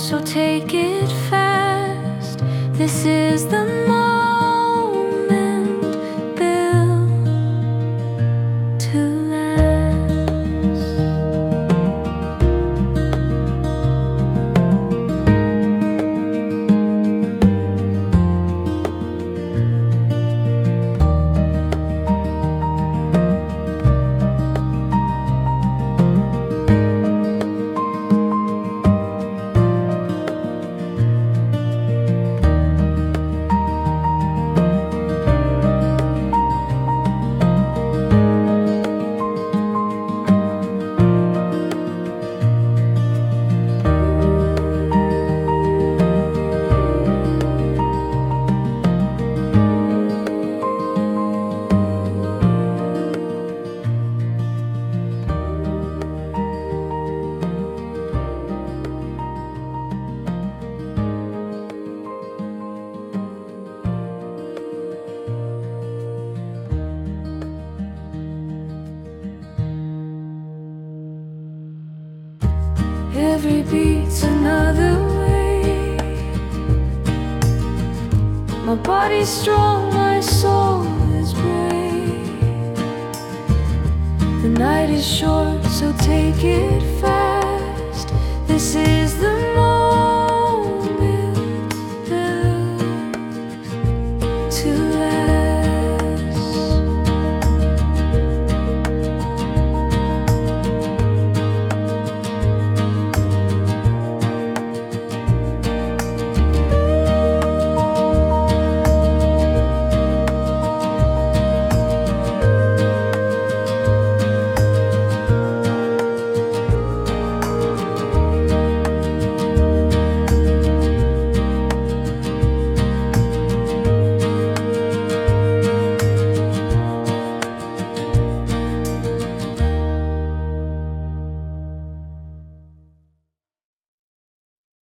so take it fast. This is the moment built to last. Every beat's another way. My body's strong, my soul is brave. The night is short, so take it fast. This is the moment.